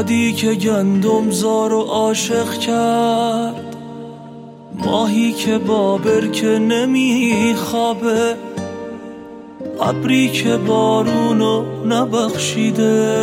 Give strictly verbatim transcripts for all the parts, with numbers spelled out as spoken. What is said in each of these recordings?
بادی که گندم زار و عاشق کرد، ماهی که با برکه نمیخوابه، ابری که بارونو نبخشیده،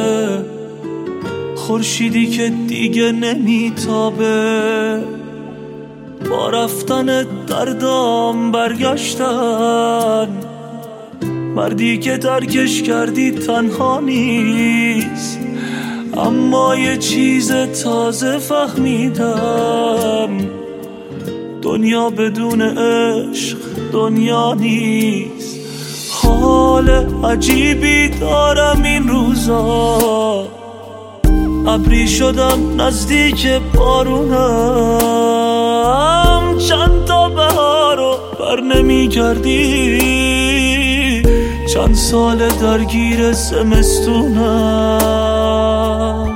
خورشیدی که دیگه نمیتابه. با رفتن دردام برگشتن، مردی که ترکش کردی تنها نیست، اما یه چیز تازه فهمیدم، دنیا بدون عشق دنیا نیست. حال عجیبی دارم این روزا، ابری شدم نزدیک بارونم، چند تا بهارو بر نمی کردی، چند سال درگیر زمستونم.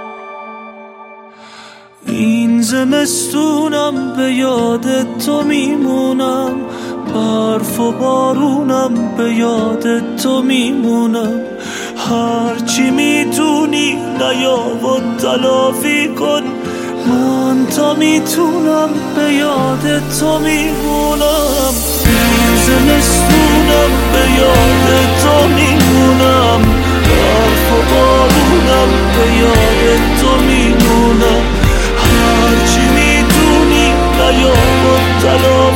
این زمستونم به یاد تو میمونم، برف و بارونم به یاد تو میمونم. هرچی میتونی نیا و تلافی کن، من تا میتونم به یاد تو میمونم. این زمستونم به یاد تو میمونم، برف و بارونم به یاد تو میمونم. هرچی میتونی نیا و تلافی